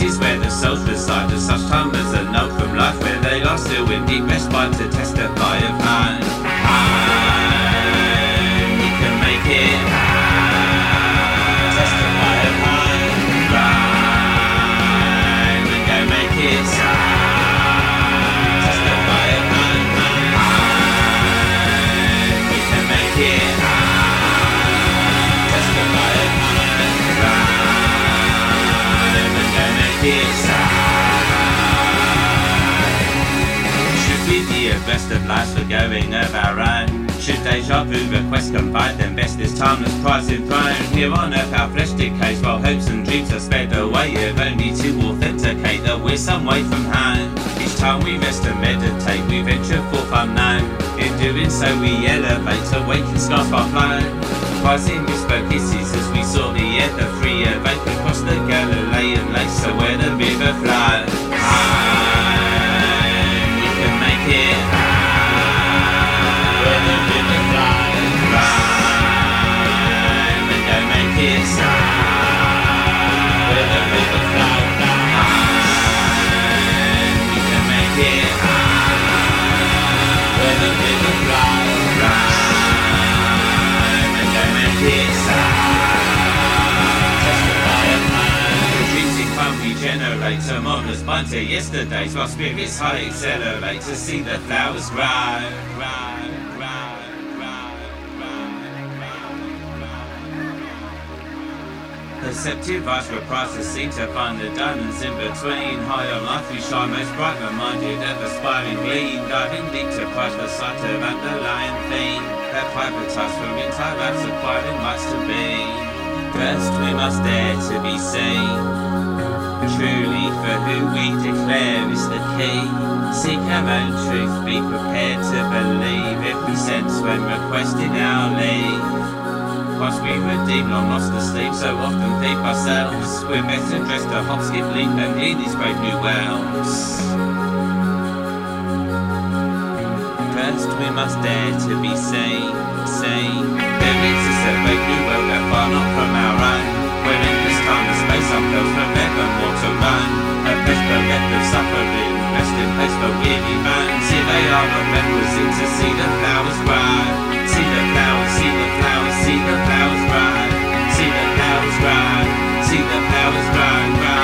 is where the souls reside. At such time as a note from life, where they are still indeed blessed by to testify of mine. You can make it. Testify of mine. Rhyme and go make it. Testify of mine. You can make it. Testify of mine. Rhyme and go make it. Should we be abreast of lives for going of our own? Should deja vu requests confide, then best is timeless prize enthroned. Here on earth our flesh decays, while hopes and dreams are sped away, if only to authenticate that we're some way from home. Each time we rest and meditate, we venture forth unknown. In doing so we elevate, awaken skies by flow. Rising whisper kisses as we saw the ether free evade across the Galilean lake, so where the river flows. You can make it. Where the river flows. Rhyme and go make it. Where the river flows. You can make it. Where the river flows. Rhyme and go make it. Testify of mine. Intrinsic fun we generate, tomorrow's bind to yesterday's, while spirits high accelerate to see the flowers grow. Perceptive eyes reprise the scene to find the diamonds in between. High on life we shine most bright, reminded of aspiring gleam. Diving deep to prize the sight of underlying theme. That privatized from entire lives acquiring much to be. First we must dare to be seen. Truly for who we declare is the key. Seek our own truth, be prepared to believe every sense when requesting our leave. Once we redeem long lost esteem, so often deep ourselves, we're better dressed to hop, skip, leap and glean these brave new wells. First we must dare to be seen. There exists a brave new world that far not from our own, where endless time and space unfurls forevermore to run. A best bereft of suffering, rest in place for weary bones. Here they are a requisite to see the flowers grow. See the flowers, see the flowers, see the flowers grow. See the flowers grow, see the flowers grow.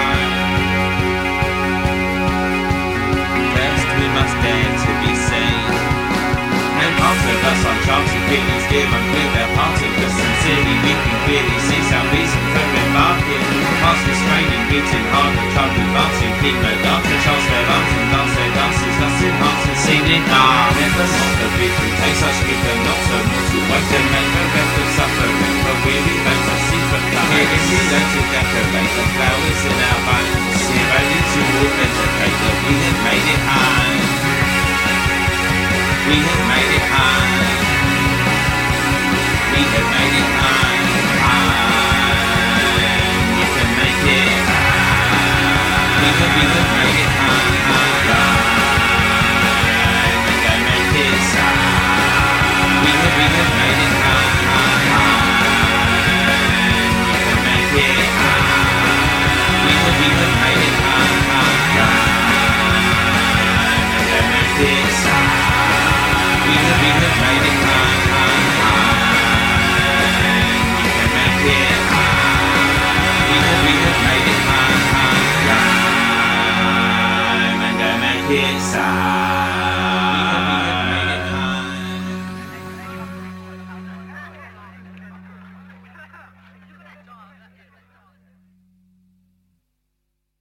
First we must dare to be seen. And parts of us on chance feelings dear unclear, they're parting, but sincerely we can clearly see some reason for embarking. Past the straining, beating hard and tried advancing, keep no dark to chance their arms and dance their dances, lost in hearts and seen in dark. Never lost the beat and take such gift and not so much to wait and make the rest of suffering, but weary bones are secret flowers. Here is we learn to decorate the flowers in our bones, here only to authenticate that we have made it home. We have made it home. We have made it home. You can make it. We have made it home. And go make it. We have made it home. You can make it. We have made it home. And go make it. We have made it home. You can make it. We have made it home. And go make it.